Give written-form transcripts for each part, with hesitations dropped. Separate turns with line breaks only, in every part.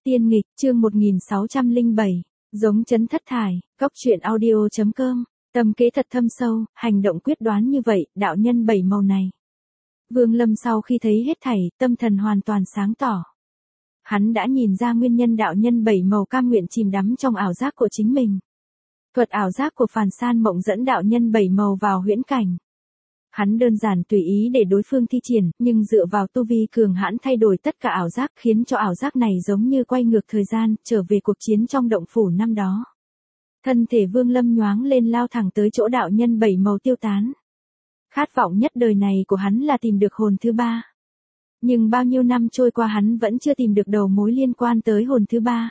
Tiên nghịch, chương 1607, giống chấn thất thải, cóc truyện audio.com, tâm kế thật thâm sâu, hành động quyết đoán như vậy, đạo nhân bảy màu này. Vương Lâm sau khi thấy hết thảy, tâm thần hoàn toàn sáng tỏ. Hắn đã nhìn ra nguyên nhân đạo nhân bảy màu cam nguyện chìm đắm trong ảo giác của chính mình. Thuật ảo giác của Phàn San Mộng dẫn đạo nhân bảy màu vào huyễn cảnh. Hắn đơn giản tùy ý để đối phương thi triển, nhưng dựa vào tu vi cường hãn thay đổi tất cả ảo giác, khiến cho ảo giác này giống như quay ngược thời gian, trở về cuộc chiến trong động phủ năm đó. Thân thể Vương Lâm nhoáng lên lao thẳng tới chỗ đạo nhân bảy màu tiêu tán. Khát vọng nhất đời này của hắn là tìm được hồn thứ ba. Nhưng bao nhiêu năm trôi qua hắn vẫn chưa tìm được đầu mối liên quan tới hồn thứ ba.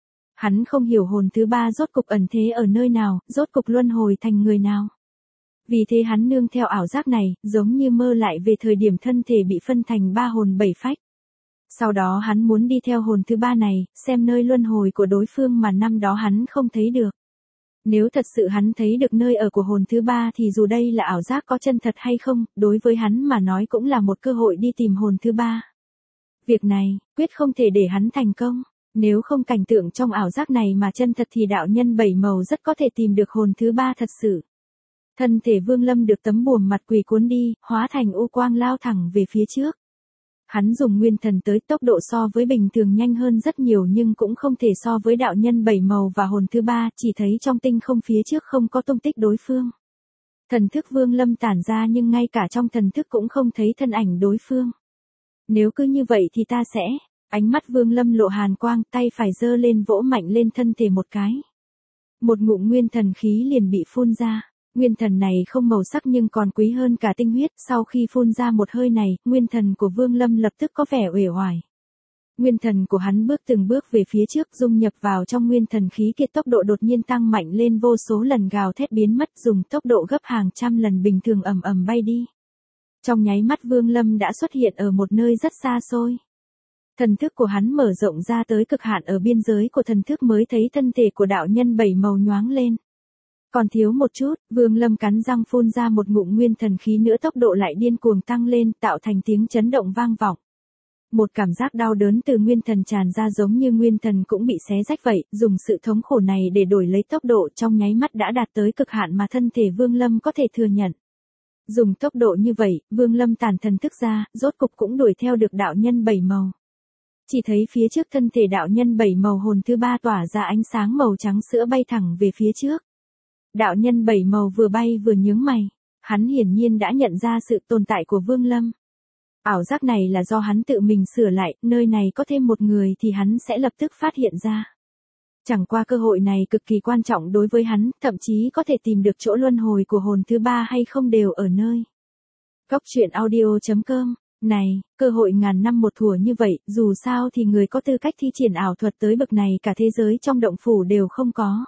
Hắn không hiểu hồn thứ ba rốt cục ẩn thế ở nơi nào, rốt cục luân hồi thành người nào. Vì thế hắn nương theo ảo giác này, giống như mơ lại về thời điểm thân thể bị phân thành ba hồn bảy phách. Sau đó hắn muốn đi theo hồn thứ ba này, xem nơi luân hồi của đối phương mà năm đó hắn không thấy được. Nếu thật sự hắn thấy được nơi ở của hồn thứ ba thì dù đây là ảo giác có chân thật hay không, đối với hắn mà nói cũng là một cơ hội đi tìm hồn thứ ba. Việc này, quyết không thể để hắn thành công. Nếu không cảnh tượng trong ảo giác này mà chân thật thì đạo nhân bảy màu rất có thể tìm được hồn thứ ba thật sự. Thân thể Vương Lâm được tấm buồm mặt quỷ cuốn đi, hóa thành u quang lao thẳng về phía trước. Hắn dùng nguyên thần tới, tốc độ so với bình thường nhanh hơn rất nhiều nhưng cũng không thể so với đạo nhân bảy màu và hồn thứ ba, chỉ thấy trong tinh không phía trước không có tung tích đối phương. Thần thức Vương Lâm tản ra nhưng ngay cả trong thần thức cũng không thấy thân ảnh đối phương. Nếu cứ như vậy thì ta sẽ... Ánh mắt Vương Lâm lộ hàn quang, tay phải giơ lên vỗ mạnh lên thân thể một cái. Một ngụm nguyên thần khí liền bị phun ra. Nguyên thần này không màu sắc nhưng còn quý hơn cả tinh huyết, sau khi phun ra một hơi này, nguyên thần của Vương Lâm lập tức có vẻ uể oải. Nguyên thần của hắn bước từng bước về phía trước, dung nhập vào trong nguyên thần khí kia, tốc độ đột nhiên tăng mạnh lên vô số lần, gào thét biến mất, dùng tốc độ gấp hàng trăm lần bình thường ầm ầm bay đi. Trong nháy mắt Vương Lâm đã xuất hiện ở một nơi rất xa xôi. Thần thức của hắn mở rộng ra tới cực hạn, ở biên giới của thần thức mới thấy thân thể của đạo nhân bảy màu nhoáng lên. Còn thiếu một chút, Vương Lâm cắn răng phun ra một ngụm nguyên thần khí nữa, tốc độ lại điên cuồng tăng lên, tạo thành tiếng chấn động vang vọng. Một cảm giác đau đớn từ nguyên thần tràn ra, giống như nguyên thần cũng bị xé rách vậy, dùng sự thống khổ này để đổi lấy tốc độ, trong nháy mắt đã đạt tới cực hạn mà thân thể Vương Lâm có thể thừa nhận. Dùng tốc độ như vậy, Vương Lâm tản thần thức ra, rốt cục cũng đuổi theo được đạo nhân bảy màu. Chỉ thấy phía trước thân thể đạo nhân bảy màu hồn thứ ba tỏa ra ánh sáng màu trắng sữa bay thẳng về phía trước. Đạo nhân bảy màu vừa bay vừa nhướng mày, hắn hiển nhiên đã nhận ra sự tồn tại của Vương Lâm. Ảo giác này là do hắn tự mình sửa lại, nơi này có thêm một người thì hắn sẽ lập tức phát hiện ra. Chẳng qua cơ hội này cực kỳ quan trọng đối với hắn, thậm chí có thể tìm được chỗ luân hồi của hồn thứ ba hay không đều ở nơi. Cóc truyện audio.com. Này, cơ hội ngàn năm một thủa như vậy, dù sao thì người có tư cách thi triển ảo thuật tới bậc này cả thế giới trong động phủ đều không có.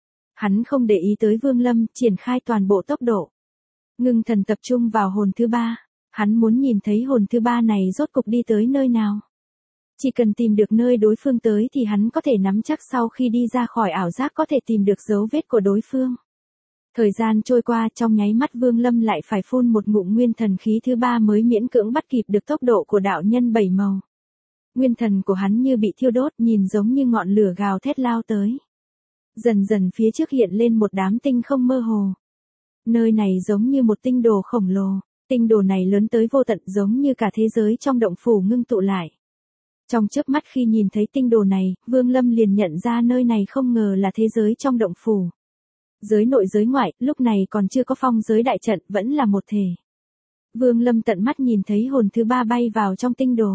Hắn không để ý tới Vương Lâm, triển khai toàn bộ tốc độ. Ngưng thần tập trung vào hồn thứ ba. Hắn muốn nhìn thấy hồn thứ ba này rốt cục đi tới nơi nào. Chỉ cần tìm được nơi đối phương tới thì hắn có thể nắm chắc sau khi đi ra khỏi ảo giác có thể tìm được dấu vết của đối phương. Thời gian trôi qua, trong nháy mắt Vương Lâm lại phải phun một ngụm nguyên thần khí thứ ba mới miễn cưỡng bắt kịp được tốc độ của đạo nhân bảy màu. Nguyên thần của hắn như bị thiêu đốt, nhìn giống như ngọn lửa gào thét lao tới. Dần dần phía trước hiện lên một đám tinh không mơ hồ. Nơi này giống như một tinh đồ khổng lồ, tinh đồ này lớn tới vô tận, giống như cả thế giới trong động phủ ngưng tụ lại. Trong chớp mắt khi nhìn thấy tinh đồ này, Vương Lâm liền nhận ra nơi này không ngờ là thế giới trong động phủ. Giới nội giới ngoại, lúc này còn chưa có phong giới đại trận, vẫn là một thể. Vương Lâm tận mắt nhìn thấy hồn thứ ba bay vào trong tinh đồ.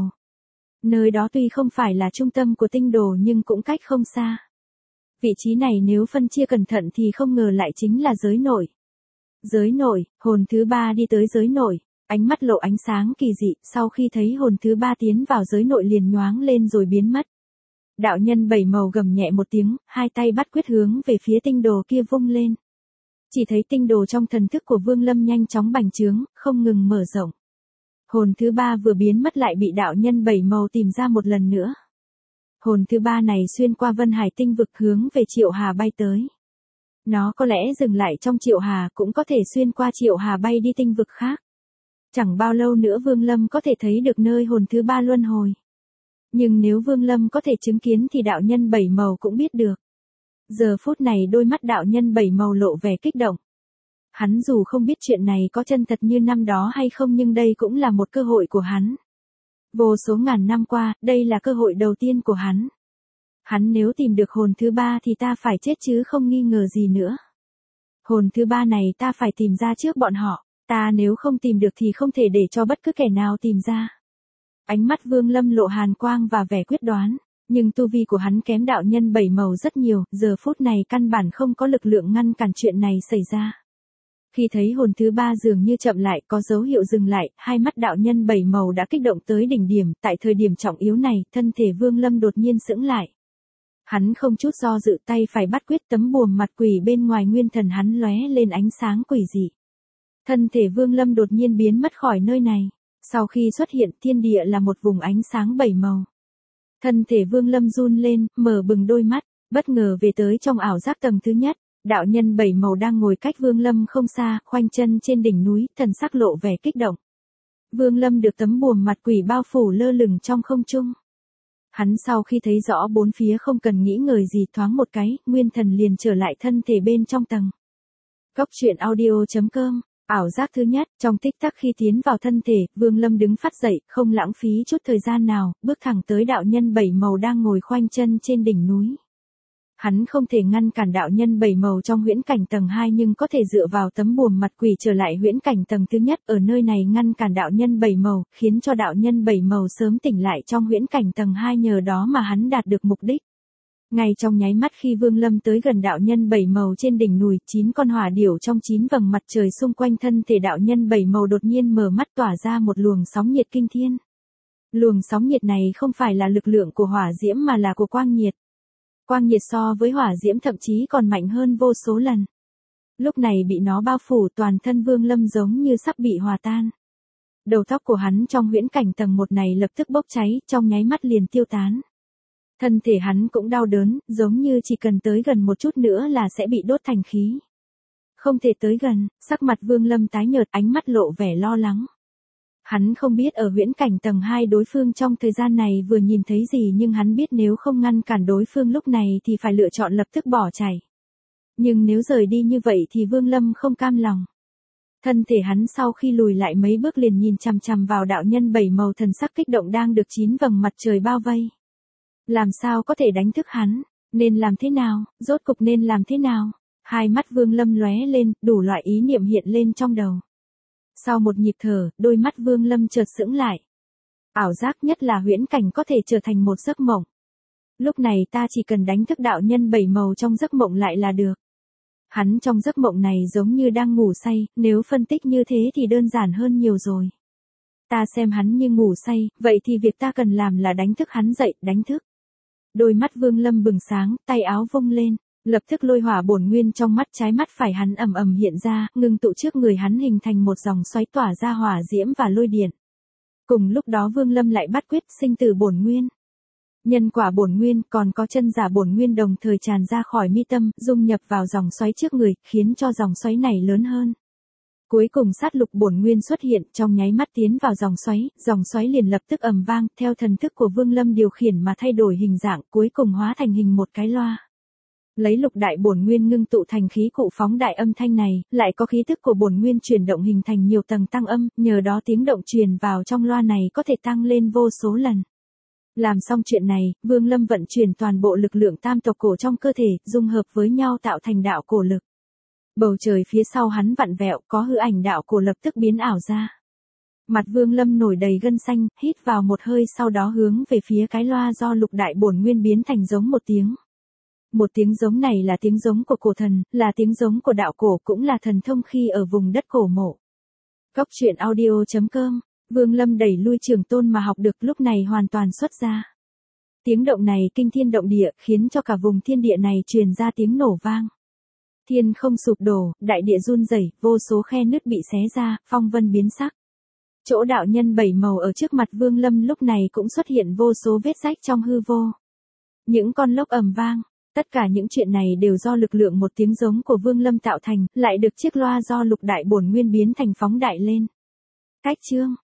Nơi đó tuy không phải là trung tâm của tinh đồ nhưng cũng cách không xa. Vị trí này nếu phân chia cẩn thận thì không ngờ lại chính là giới nội. Giới nội, hồn thứ ba đi tới giới nội, ánh mắt lộ ánh sáng kỳ dị, sau khi thấy hồn thứ ba tiến vào giới nội liền nhoáng lên rồi biến mất. Đạo nhân bảy màu gầm nhẹ một tiếng, hai tay bắt quyết hướng về phía tinh đồ kia vung lên. Chỉ thấy tinh đồ trong thần thức của Vương Lâm nhanh chóng bành trướng, không ngừng mở rộng. Hồn thứ ba vừa biến mất lại bị đạo nhân bảy màu tìm ra một lần nữa. Hồn thứ ba này xuyên qua Vân Hải tinh vực hướng về Triệu Hà bay tới. Nó có lẽ dừng lại trong Triệu Hà, cũng có thể xuyên qua Triệu Hà bay đi tinh vực khác. Chẳng bao lâu nữa Vương Lâm có thể thấy được nơi hồn thứ ba luân hồi. Nhưng nếu Vương Lâm có thể chứng kiến thì đạo nhân bảy màu cũng biết được. Giờ phút này đôi mắt đạo nhân bảy màu lộ vẻ kích động. Hắn dù không biết chuyện này có chân thật như năm đó hay không nhưng đây cũng là một cơ hội của hắn. Vô số ngàn năm qua, đây là cơ hội đầu tiên của hắn. Hắn nếu tìm được hồn thứ ba thì ta phải chết chứ không nghi ngờ gì nữa. Hồn thứ ba này ta phải tìm ra trước bọn họ, ta nếu không tìm được thì không thể để cho bất cứ kẻ nào tìm ra. Ánh mắt Vương Lâm lộ hàn quang và vẻ quyết đoán, nhưng tu vi của hắn kém đạo nhân bảy màu rất nhiều, giờ phút này căn bản không có lực lượng ngăn cản chuyện này xảy ra. Khi thấy hồn thứ ba dường như chậm lại, có dấu hiệu dừng lại, hai mắt đạo nhân bảy màu đã kích động tới đỉnh điểm, tại thời điểm trọng yếu này, thân thể Vương Lâm đột nhiên sững lại. Hắn không chút do dự, tay phải bắt quyết, tấm buồm mặt quỷ bên ngoài nguyên thần hắn lóe lên ánh sáng quỷ dị. Thân thể Vương Lâm đột nhiên biến mất khỏi nơi này. Sau khi xuất hiện, thiên địa là một vùng ánh sáng bảy màu. Thân thể Vương Lâm run lên, mở bừng đôi mắt, bất ngờ về tới trong ảo giác tầng thứ nhất. Đạo nhân bảy màu đang ngồi cách Vương Lâm không xa, khoanh chân trên đỉnh núi, thần sắc lộ vẻ kích động. Vương Lâm được tấm buồm mặt quỷ bao phủ lơ lửng trong không trung. Hắn sau khi thấy rõ bốn phía không cần nghĩ ngợi gì, thoáng một cái, nguyên thần liền trở lại thân thể bên trong tầng. Góc truyện audio.com. Ảo giác thứ nhất, trong tích tắc khi tiến vào thân thể, Vương Lâm đứng phát dậy, không lãng phí chút thời gian nào, bước thẳng tới đạo nhân bảy màu đang ngồi khoanh chân trên đỉnh núi. Hắn không thể ngăn cản đạo nhân bảy màu trong huyễn cảnh tầng 2 nhưng có thể dựa vào tấm buồm mặt quỷ trở lại huyễn cảnh tầng thứ nhất, ở nơi này ngăn cản đạo nhân bảy màu, khiến cho đạo nhân bảy màu sớm tỉnh lại trong huyễn cảnh tầng 2, nhờ đó mà hắn đạt được mục đích. Ngay trong nháy mắt khi Vương Lâm tới gần đạo nhân bảy màu trên đỉnh núi, 9 con hỏa điểu trong 9 vầng mặt trời xung quanh thân thể đạo nhân bảy màu đột nhiên mở mắt, tỏa ra một luồng sóng nhiệt kinh thiên. Luồng sóng nhiệt này không phải là lực lượng của hỏa diễm mà là của quang nhiệt. Quang nhiệt so với hỏa diễm thậm chí còn mạnh hơn vô số lần. Lúc này bị nó bao phủ, toàn thân Vương Lâm giống như sắp bị hòa tan. Đầu tóc của hắn trong huyễn cảnh tầng 1 này lập tức bốc cháy, trong nháy mắt liền tiêu tán. Thân thể hắn cũng đau đớn, giống như chỉ cần tới gần một chút nữa là sẽ bị đốt thành khí. Không thể tới gần, sắc mặt Vương Lâm tái nhợt, ánh mắt lộ vẻ lo lắng. Hắn không biết ở huyễn cảnh tầng 2 đối phương trong thời gian này vừa nhìn thấy gì, nhưng hắn biết nếu không ngăn cản đối phương lúc này thì phải lựa chọn lập tức bỏ chạy. Nhưng nếu rời đi như vậy thì Vương Lâm không cam lòng. Thân thể hắn sau khi lùi lại mấy bước liền nhìn chằm chằm vào đạo nhân bảy màu, thần sắc kích động, đang được 9 vầng mặt trời bao vây. Làm sao có thể đánh thức hắn? Nên làm thế nào? Rốt cục nên làm thế nào? Hai mắt Vương Lâm lóe lên, đủ loại ý niệm hiện lên trong đầu. Sau một nhịp thở, đôi mắt Vương Lâm chợt sững lại. Ảo giác, nhất là huyễn cảnh, có thể trở thành một giấc mộng. Lúc này ta chỉ cần đánh thức đạo nhân bảy màu trong giấc mộng lại là được. Hắn trong giấc mộng này giống như đang ngủ say, nếu phân tích như thế thì đơn giản hơn nhiều rồi. Ta xem hắn như ngủ say, vậy thì việc ta cần làm là đánh thức hắn dậy, đánh thức. Đôi mắt Vương Lâm bừng sáng, tay áo vung lên, lập tức lôi hỏa bổn nguyên trong mắt trái mắt phải hắn ầm ầm hiện ra, ngưng tụ trước người hắn hình thành một dòng xoáy tỏa ra hỏa diễm và lôi điện. Cùng lúc đó Vương Lâm lại bắt quyết sinh tử bổn nguyên, nhân quả bổn nguyên, còn có chân giả bổn nguyên đồng thời tràn ra khỏi mi tâm, dung nhập vào dòng xoáy trước người, khiến cho dòng xoáy này lớn hơn. Cuối cùng sát lục bổn nguyên xuất hiện, trong nháy mắt tiến vào dòng xoáy liền lập tức ầm vang, theo thần thức của Vương Lâm điều khiển mà thay đổi hình dạng, cuối cùng hóa thành hình một cái loa. Lấy lục đại bổn nguyên ngưng tụ thành khí cụ phóng đại âm thanh này, lại có khí tức của bổn nguyên chuyển động hình thành nhiều tầng tăng âm, nhờ đó tiếng động truyền vào trong loa này có thể tăng lên vô số lần. Làm xong chuyện này, Vương Lâm vận chuyển toàn bộ lực lượng tam tộc cổ trong cơ thể, dung hợp với nhau tạo thành đạo cổ lực. Bầu trời phía sau hắn vặn vẹo, có hư ảnh đạo cổ lập tức biến ảo ra. Mặt Vương Lâm nổi đầy gân xanh, hít vào một hơi, sau đó hướng về phía cái loa do lục đại bổn nguyên biến thành giống một tiếng. Một tiếng giống này là tiếng giống của cổ thần, là tiếng giống của đạo cổ, cũng là thần thông khi ở vùng đất cổ mộ. Góc truyện audio.com. Vương Lâm đẩy lui Trường Tôn mà học được lúc này hoàn toàn xuất ra. Tiếng động này kinh thiên động địa, khiến cho cả vùng thiên địa này truyền ra tiếng nổ vang. Thiên không sụp đổ, đại địa run rẩy, vô số khe nứt bị xé ra, phong vân biến sắc. Chỗ đạo nhân bảy màu ở trước mặt Vương Lâm lúc này cũng xuất hiện vô số vết rách trong hư vô. Những con lốc ầm vang, tất cả những chuyện này đều do lực lượng một tiếng giống của Vương Lâm tạo thành, lại được chiếc loa do lục đại bổn nguyên biến thành phóng đại lên. Cách chương